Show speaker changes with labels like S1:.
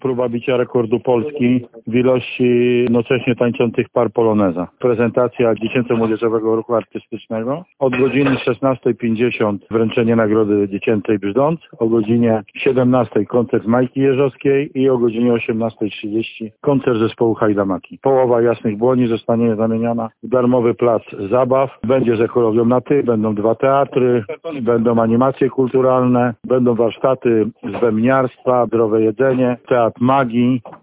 S1: próba bicia rekordu Polski w ilości nocześnie tańczących par poloneza. Prezentacja dziecięco-młodzieżowego ruchu artystycznego. Od godziny 16:50 wręczenie nagrody dziecięcej Brzdąc, o godzinie 17:00 koncert Majki Jeżowskiej i o godzinie 18:30 koncert zespołu Hajdamaki. Połowa Jasnych Błoni zostanie zamieniona w darmowy plac zabaw. Będzie z ekologią na ty, będą 2 teatry, będą animacje kulturalne, będą warsztaty z wemniarstwa, zdrowe jedzenie, teatr magii.